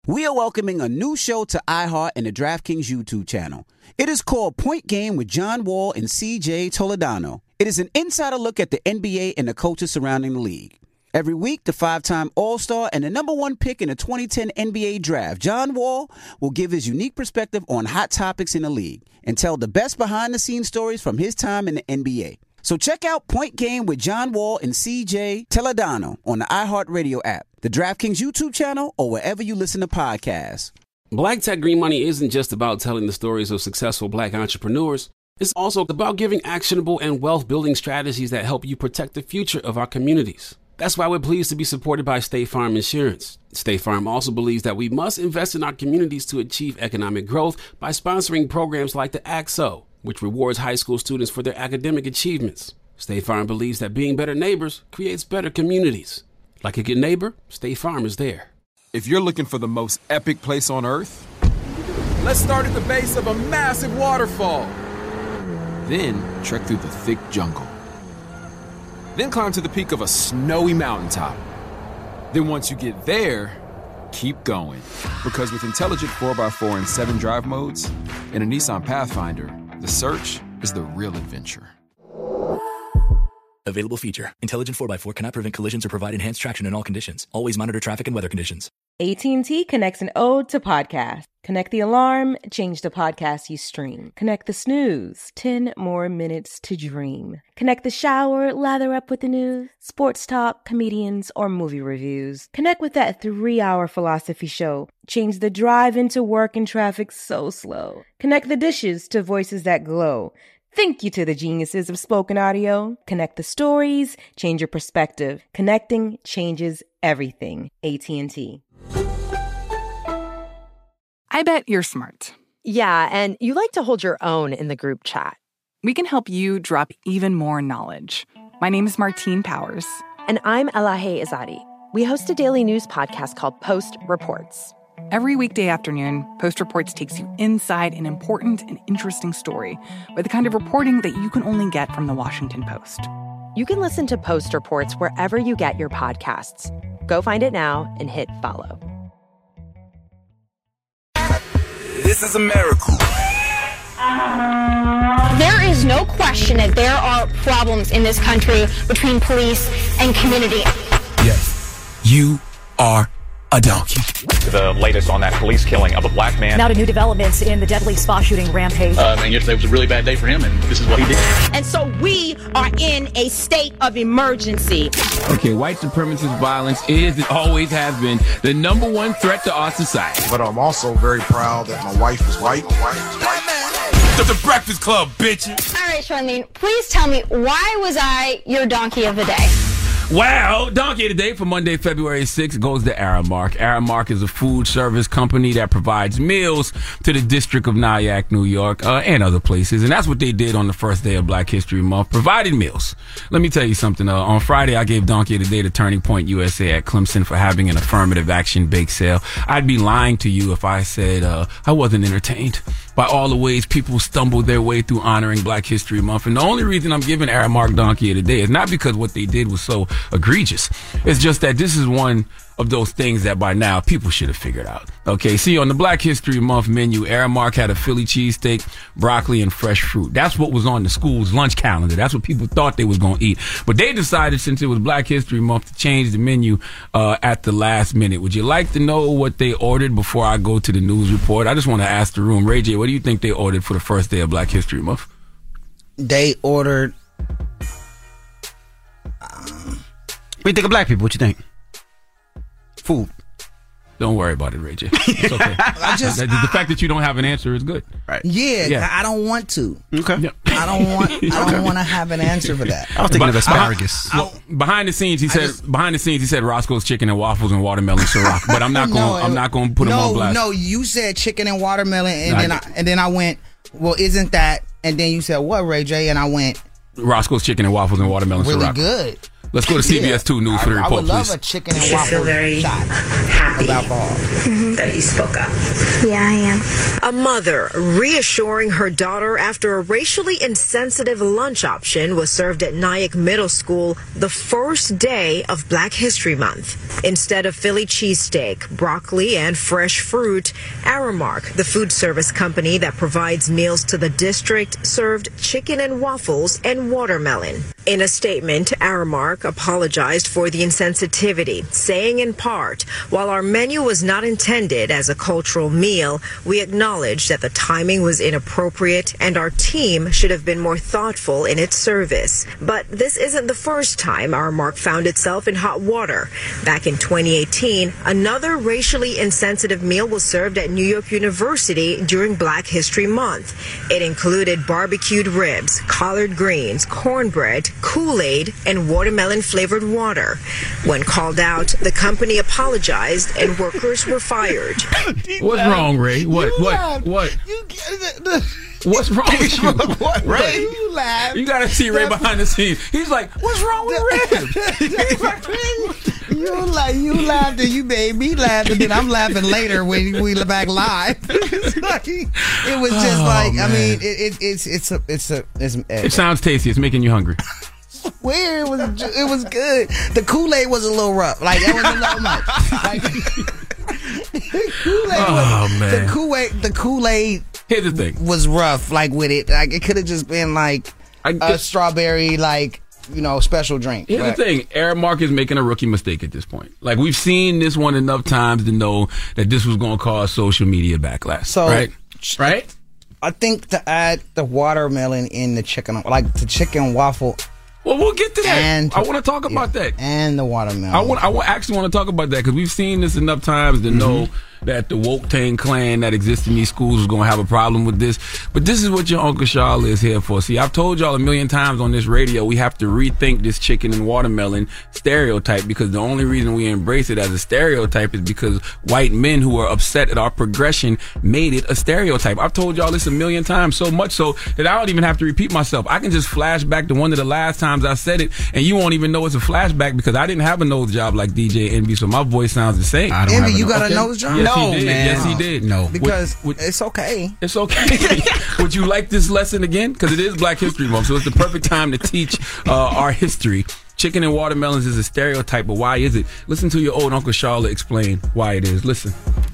We are welcoming a new show to iHeart and the DraftKings YouTube channel. It is called Point Game with John Wall and CJ Toledano. It is an insider look at the NBA and the coaches surrounding the league. Every week, the 5-time All-Star and the number one pick in the 2010 NBA Draft, John Wall, will give his unique perspective on hot topics in the league and tell the best behind-the-scenes stories from his time in the NBA. So check out Point Game with John Wall and CJ Toledano on the iHeartRadio app, the DraftKings YouTube channel, or wherever you listen to podcasts. Black Tech Green Money isn't just about telling the stories of successful Black entrepreneurs. It's also about giving actionable and wealth-building strategies that help you protect the future of our communities. That's why we're pleased to be supported by State Farm Insurance. State Farm also believes that we must invest in our communities to achieve economic growth by sponsoring programs like the ACT-SO, which rewards high school students for their academic achievements. State Farm believes that being better neighbors creates better communities. Like a good neighbor, State Farm is there. If you're looking for the most epic place on Earth, let's start at the base of a massive waterfall. Then trek through the thick jungle. Then climb to the peak of a snowy mountaintop. Then once you get there, keep going. Because with intelligent 4x4 and 7 drive modes and a Nissan Pathfinder, the search is the real adventure. Available feature. Intelligent 4x4 cannot prevent collisions or provide enhanced traction in all conditions. Always monitor traffic and weather conditions. AT&T connects an ode to podcast. Connect the alarm, change the podcast you stream. Connect the snooze, 10 more minutes to dream. Connect the shower, lather up with the news, sports talk, comedians, or movie reviews. Connect with that 3-hour philosophy show. Change the drive into work and traffic so slow. Connect the dishes to voices that glow. Thank you to the geniuses of spoken audio. Connect the stories, change your perspective. Connecting changes everything. AT&T. I bet you're smart. Yeah, and you like to hold your own in the group chat. We can help you drop even more knowledge. My name is Martine Powers. And I'm Elahe Izadi. We host a daily news podcast called Post Reports. Every weekday afternoon, Post Reports takes you inside an important and interesting story with the kind of reporting that you can only get from the Washington Post. You can listen to Post Reports wherever you get your podcasts. Go find it now and hit follow. This is America. There is no question that there are problems in this country between police and community. Yes, you are a donkey. The latest on that police killing of a black man. Now to new developments in the deadly spa shooting rampage. And yesterday was a really bad day for him, and this is what he did. And so we are in a state of emergency. Okay, white supremacist violence is and always has been the number one threat to our society. But I'm also very proud that my wife is white. The Breakfast Club, bitches. All right, Charlene, please tell me, why was I your donkey of the day? Wow, Donkey of the Day for Monday, February 6th goes to Aramark. Aramark is a food service company that provides meals to the District of Nyack, New York, and other places. And that's what they did on the first day of Black History Month, provided meals. Let me tell you something. On Friday, I gave Donkey of the Day to Turning Point USA at Clemson for having an affirmative action bake sale. I'd be lying to you if I said I wasn't entertained by all the ways people stumbled their way through honoring Black History Month. And the only reason I'm giving Aramark Donkey of the Day is not because what they did was so egregious. It's just that this is one of those things that by now people should have figured out. Okay, see, on the Black History Month menu, Aramark had a Philly cheesesteak, broccoli, and fresh fruit. That's what was on the school's lunch calendar. That's what people thought they was going to eat. But they decided, since it was Black History Month, to change the menu at the last minute. Would you like to know what they ordered before I go to the news report? I just want to ask the room. Ray J, what do you think they ordered for the first day of Black History Month? They ordered... what do you think of black people? What you think? Food. Don't worry about it, Ray J. It's okay. The fact that you don't have an answer is good. Right. Yeah. I don't want to. Okay. Yeah. I don't want to have an answer for that. I was thinking of asparagus. Behind the scenes, he said Roscoe's Chicken and Waffles and watermelon Ciroc. But I'm not going to put him on blast. No, you said chicken and watermelon, and then I went, well, isn't that? And then you said what, Ray J? And I went, Roscoe's Chicken and Waffles and watermelon really Ciroc. Good. Let's go to CBS 2 News for the report, I would love please. a chicken and waffle shot of alcohol. That he spoke up. Yeah, I am. A mother reassuring her daughter after a racially insensitive lunch option was served at Nyack Middle School the first day of Black History Month. Instead of Philly cheesesteak, broccoli, and fresh fruit, Aramark, the food service company that provides meals to the district, served chicken and waffles and watermelon. In a statement, Aramark apologized for the insensitivity, saying in part, while our menu was not intended as a cultural meal, we acknowledge that the timing was inappropriate and our team should have been more thoughtful in its service. But this isn't the first time Aramark found itself in hot water. Back in 2018, another racially insensitive meal was served at New York University during Black History Month. It included barbecued ribs, collard greens, cornbread, Kool-Aid, and watermelon-flavored water. When called out, the company apologized and workers were fired. What's wrong, Ray? What? What's wrong with you? What, Ray? You laugh. You gotta see Ray behind the scenes. He's like, what's wrong with Ray? You laughed and you made me laugh, and then I'm laughing later when we look back live. It was just I mean, it sounds tasty. It's making you hungry. Where it was good. The Kool-Aid was a little rough. Like that was a little much. The Kool-Aid. Here's the thing. Was rough. Like with it, like it could have just been like a strawberry, special drink. Here's the thing. Aramark is making a rookie mistake at this point. Like we've seen this one enough times to know that this was going to cause social media backlash. So, right? I think to add the watermelon in the chicken, like the chicken waffle. Well, we'll get to that. I want to talk about that. And the watermelon. I actually want to talk about that because we've seen this enough times to know that the Woke-Tang clan that exists in these schools is going to have a problem with this. But this is what your Uncle Charlotte is here for. See, I've told y'all a million times on this radio, we have to rethink this chicken and watermelon stereotype because the only reason we embrace it as a stereotype is because white men who are upset at our progression made it a stereotype. I've told y'all this a million times, so much so that I don't even have to repeat myself. I can just flash back to one of the last times I said it, and you won't even know it's a flashback because I didn't have a nose job like DJ Envy, so my voice sounds the same. Envy, you got a nose job? Yes, he did. Man. Yes, he did. No. Because it's okay. It's okay. Would you like this lesson again? Because it is Black History Month, so it's the perfect time to teach our history. Chicken and watermelons is a stereotype, but why is it? Listen to your old Uncle Charlotte explain why it is. Listen.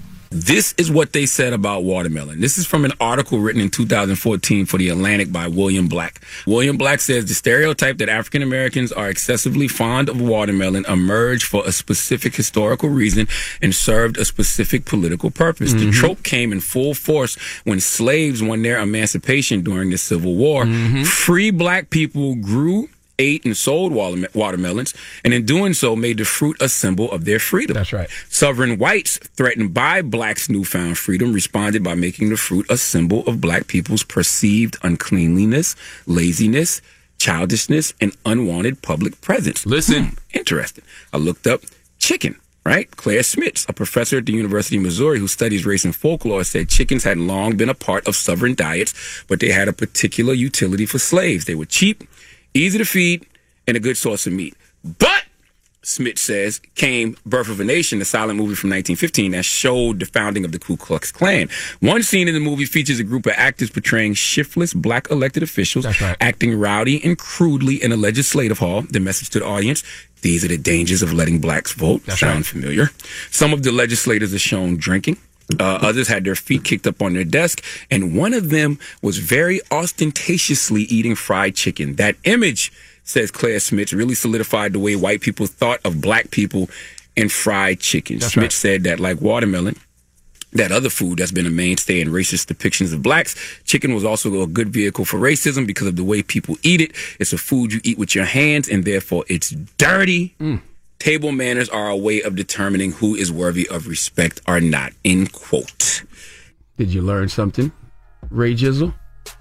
This is what they said about watermelon. This is from an article written in 2014 for The Atlantic by William Black. William Black says the stereotype that African Americans are excessively fond of watermelon emerged for a specific historical reason and served a specific political purpose. The trope came in full force when slaves won their emancipation during the Civil War. Free black people grew, ate, and sold watermelons, and in doing so made the fruit a symbol of their freedom. That's right. Southern whites, threatened by blacks' newfound freedom, responded by making the fruit a symbol of black people's perceived uncleanliness, laziness, childishness, and unwanted public presence. Listen. Interesting. I looked up chicken. Right? Claire Smits, a professor at the University of Missouri who studies race and folklore, said chickens had long been a part of Southern diets, but they had a particular utility for slaves. They were cheap, easy to feed, and a good source of meat. But, Smith says, came Birth of a Nation, the silent movie from 1915 that showed the founding of the Ku Klux Klan. One scene in the movie features a group of actors portraying shiftless black elected officials acting rowdy and crudely in a legislative hall. The message to the audience: these are the dangers of letting blacks vote. Sound familiar? Some of the legislators are shown drinking. Others had their feet kicked up on their desk, and one of them was very ostentatiously eating fried chicken. That image, says Claire Smith, really solidified the way white people thought of black people and fried chicken. Smith said that, like watermelon, that other food that's been a mainstay in racist depictions of blacks, chicken was also a good vehicle for racism because of the way people eat it. It's a food you eat with your hands, and therefore it's dirty. Table manners are a way of determining who is worthy of respect or not, end quote. Did you learn something, Ray Jizzle?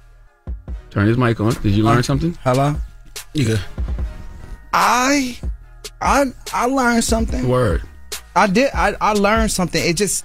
Turn his mic on. Did you learn something? Hello? You good? I learned something. Word. I did. I learned something. It's just,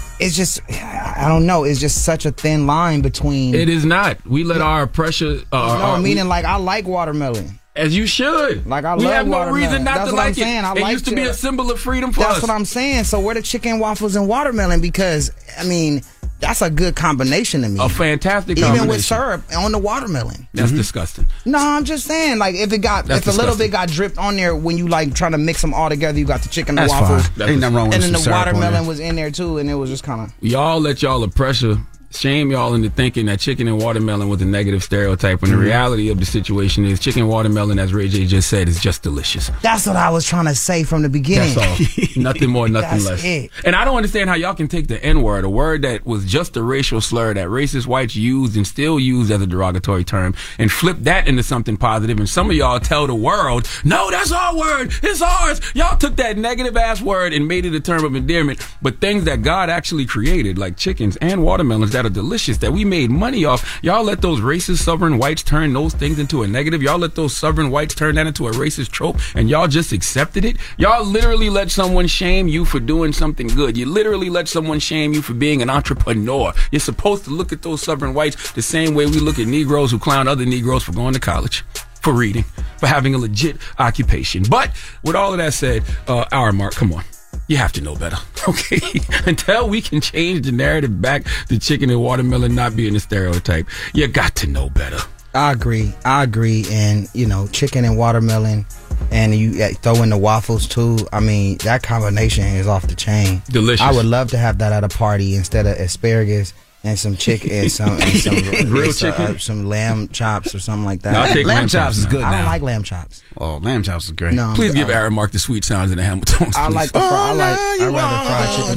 I don't know. It's just such a thin line between. It is not. We let our pressure. Meaning like I like watermelon. As you should. Like I we love have no watermelon. reason not That's to what like I'm saying. it. It used to be a symbol of freedom for us. That's what I'm saying. So where the chicken, waffles, and watermelon? Because I mean, that's a good combination to me. A fantastic combination. Even with syrup on the watermelon. That's disgusting. No, I'm just saying, like if a little bit got dripped on there when you like trying to mix them all together, you got the chicken, the waffles, ain't nothing wrong with and then some the syrup on watermelon there. was in there too, and it was just kind of. Y'all let y'all pressure shame y'all into thinking that chicken and watermelon was a negative stereotype when the reality of the situation is chicken and watermelon, as Ray J just said, is just delicious. That's what I was trying to say from the beginning. That's all. Nothing more, nothing That's less. it. And I don't understand how y'all can take the N-word, a word that was just a racial slur that racist whites used and still use as a derogatory term, and flip that into something positive. And some of y'all tell the world, no, that's our word. It's ours. Y'all took that negative ass word and made it a term of endearment. But things that God actually created, like chickens and watermelons that are delicious, that we made money off, y'all let those racist southern whites turn those things into a negative. Y'all let those southern whites turn that into a racist trope, and y'all just accepted it. Y'all literally let someone shame you for doing something good. You literally let someone shame you for being an entrepreneur. You're supposed to look at those southern whites the same way we look at Negroes who clown other Negroes for going to college, for reading, for having a legit occupation. But with all of that said, our Mark, come on. You have to know better, okay? Until we can change the narrative back to chicken and watermelon not being a stereotype, you got to know better. I agree. And, chicken and watermelon, and you throw in the waffles too. I mean, that combination is off the chain. Delicious. I would love to have that at a party instead of asparagus and some chicken and some grilled chicken, some lamb chops or something like that. No, I'll take lamb chops is good. I don't now. like lamb chops. Oh, lamb chops is great. No, please give Aaron Mark the sweet sounds in the Hamiltons. I like the I rather fried chicken.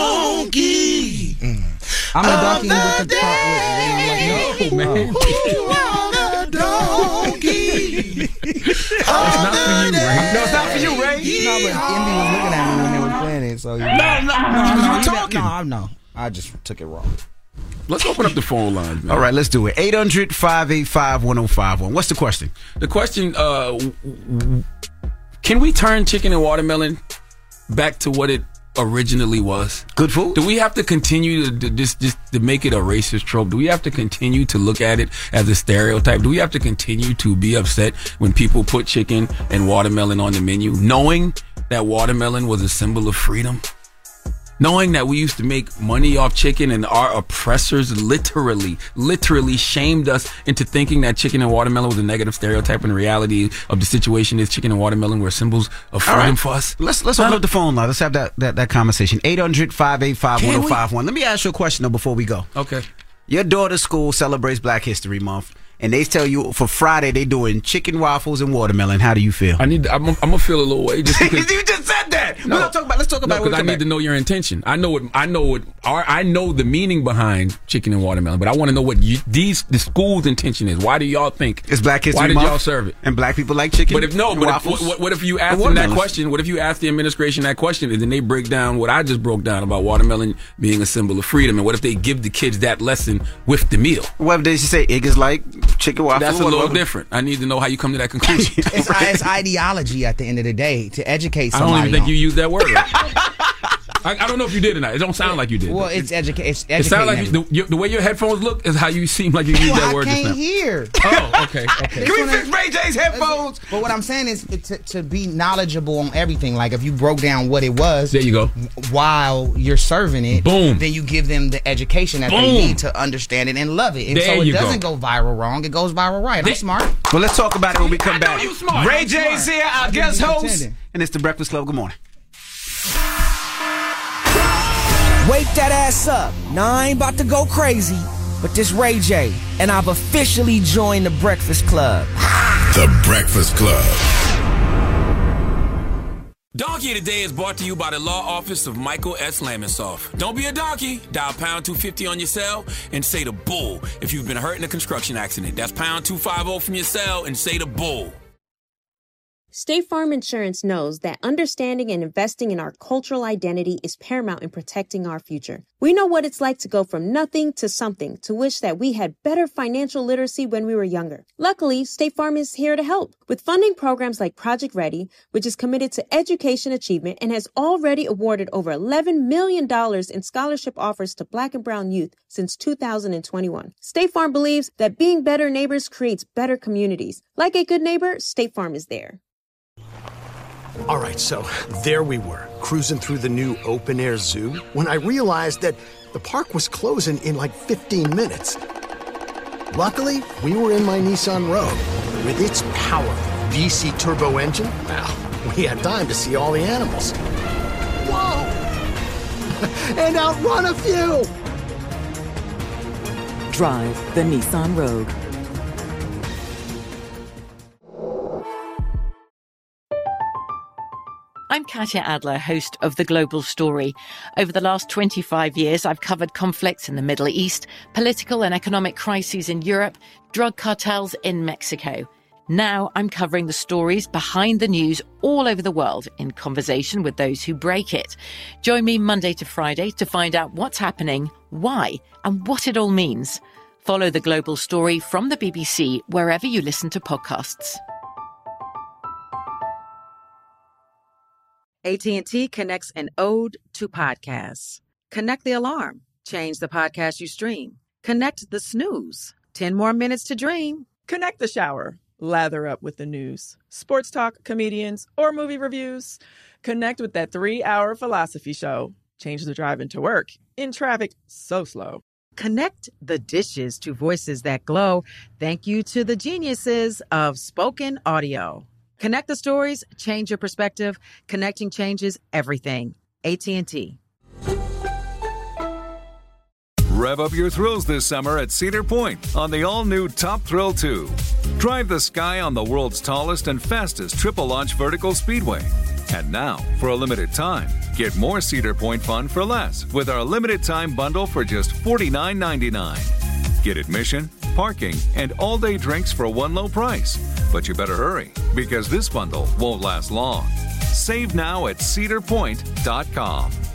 Donkey. I'm a donkey with the top. No, man. You are a donkey. It's not for you, Ray. No, it's not for you, Ray. No, but Indy was looking at me when they were playing it. So No, no, you talking. No, I just took it wrong. Let's open up the phone lines, man. All right, let's do it. 800-585-1051. What's the question? The question, can we turn chicken and watermelon back to what it originally was? Good food? Do we have to continue to just to make it a racist trope? Do we have to continue to look at it as a stereotype? Do we have to continue to be upset when people put chicken and watermelon on the menu, knowing that watermelon was a symbol of freedom? Knowing that we used to make money off chicken and our oppressors literally shamed us into thinking that chicken and watermelon was a negative stereotype, and the reality of the situation is chicken and watermelon were symbols of freedom for us. Let's open up the phone line. Let's have that conversation. 800-585-1051. Let me ask you a question though before we go. Okay. Your daughter's school celebrates Black History Month, and they tell you for Friday they doing chicken waffles and watermelon. How do you feel? I'm gonna feel a little way just because you just said that. No. Let's talk about it. Because I need to know your intention. I know the meaning behind chicken and watermelon, but I want to know what the school's intention is. Why do y'all think it's Black History Month? Why did y'all serve it? And black people like chicken. What if you ask them that question? What if you ask the administration that question, and then they break down what I just broke down about watermelon being a symbol of freedom, and what if they give the kids that lesson with the meal? What if they say Iggy's like chicken waffles? That's a little different. I need to know how you come to that conclusion. It's ideology at the end of the day to educate somebody. I don't even think you used that word right. I don't know if you did or not. It don't sound like you did. Well, it's educating. It sounds like the way your headphones look is how you seem like you used that word just now. I can't hear. Oh, okay. Can we fix Ray J's headphones? But what I'm saying is to be knowledgeable on everything. Like if you broke down what it was, there you go. While you're serving it, boom. Then you give them the education that they need to understand it and love it. And there so it doesn't go viral wrong. It goes viral right. I'm smart. Well, let's talk about it when we come back. You smart. Ray J's here, our guest host, and it's the Breakfast Club. Good morning. Wake that ass up. Now, I ain't about to go crazy, but this Ray J, and I've officially joined the Breakfast Club. The Breakfast Club. Donkey Today is brought to you by the law office of Michael S. Lamonsoff. Don't be a donkey. Dial pound 250 on your cell and say the bull if you've been hurt in a construction accident. That's pound 250 from your cell and say the bull. State Farm Insurance knows that understanding and investing in our cultural identity is paramount in protecting our future. We know what it's like to go from nothing to something, to wish that we had better financial literacy when we were younger. Luckily, State Farm is here to help with funding programs like Project Ready, which is committed to education achievement and has already awarded over $11 million in scholarship offers to Black and brown youth since 2021. State Farm believes that being better neighbors creates better communities. Like a good neighbor, State Farm is there. All right, so there we were, cruising through the new open-air zoo, when I realized that the park was closing in like 15 minutes. Luckily, we were in my Nissan Rogue. With its powerful VC turbo engine, well, we had time to see all the animals. Whoa! And outrun a few! Drive the Nissan Rogue. I'm Katya Adler, host of The Global Story. Over the last 25 years, I've covered conflicts in the Middle East, political and economic crises in Europe, drug cartels in Mexico. Now I'm covering the stories behind the news all over the world in conversation with those who break it. Join me Monday to Friday to find out what's happening, why, and what it all means. Follow The Global Story from the BBC wherever you listen to podcasts. AT&T connects an ode to podcasts. Connect the alarm. Change the podcast you stream. Connect the snooze. 10 more minutes to dream. Connect the shower. Lather up with the news. Sports talk, comedians, or movie reviews. Connect with that 3-hour philosophy show. Change the drive into work. In traffic so slow. Connect the dishes to voices that glow. Thank you to the geniuses of spoken audio. Connect the stories, change your perspective. Connecting changes everything. AT&T. Rev up your thrills this summer at Cedar Point on the all-new Top Thrill 2. Drive the sky on the world's tallest and fastest triple-launch vertical speedway. And now, for a limited time, get more Cedar Point fun for less with our limited-time bundle for just $49.99. Get admission, parking, and all-day drinks for one low price. But you better hurry, because this bundle won't last long. Save now at cedarpoint.com.